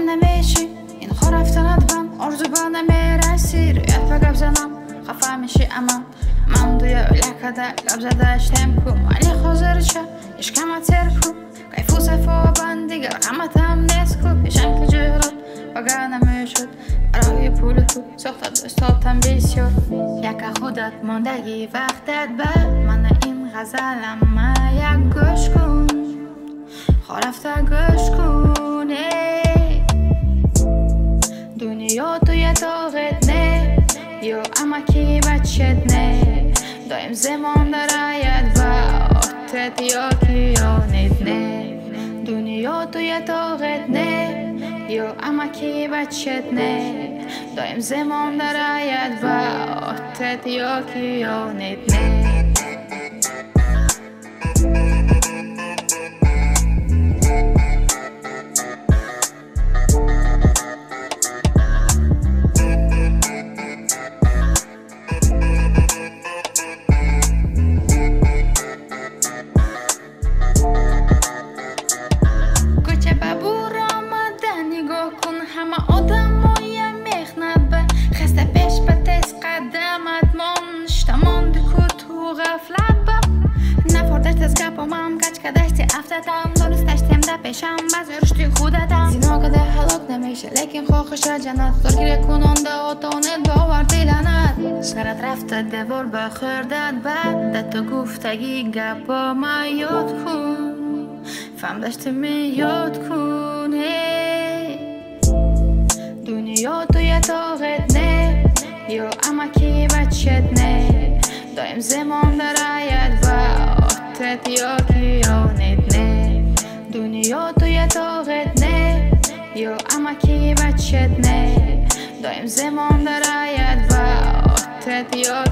نمیشی این خور رفتنت من آرزو با نمیرسی رویت با گب زنم خفه میشی اما من دوی اولیکده گب زده اشتم کم ولی خوزر چه اشکمت سر کم کیفو سفو بند دیگر غمت هم نیست کم پیشن که جهرات بگه نمیشد برای پول تو ساختت بستاتم بسیار یک خودت ماندگی وقتت به من این غزلم ما یک گوش کن خورفته گوش کن دنیا توی تاغت نه یا اما کی بچت نه دایم زمان درایت و آتت یا کیانت نه دنیا توی تاغت نه یا اما کی بچت نه دایم زمان درایت و آتت یا کیانت نه پیشم بعضی رشتی خودتم زینا که ده حلاک نمیشه لیکن خوخش جنت دارگیره کننده آتانت باور دیلنت سرت رفته دوار بخوردت بعد تو گفتگی گپا ما یاد کن فهم داشته می یاد کن دنیا توی تاغت نه یا اما کی بچت نه دایم زمان درایت و آتت یا کیانت نه دنیا توی تاغت نه یا اما کی بچت نه دایم زمان درایت و آتت یا